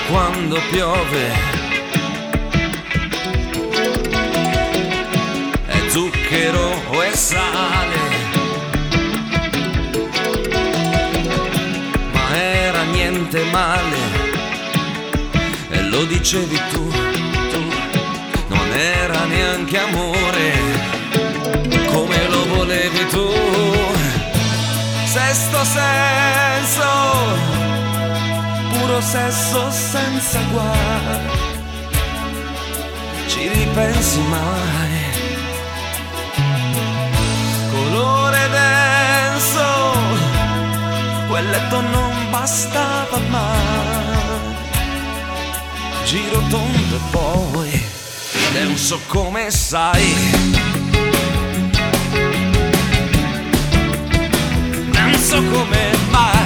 quando piove, è zucchero e sale, ma era niente male, e lo dicevi tu, non era neanche amore, come lo volevi tu. Sesto senso, puro sesso senza guai, ci ripensi mai? Colore denso, quel letto non bastava mai, giro tondo e poi denso come sai. Non so come mai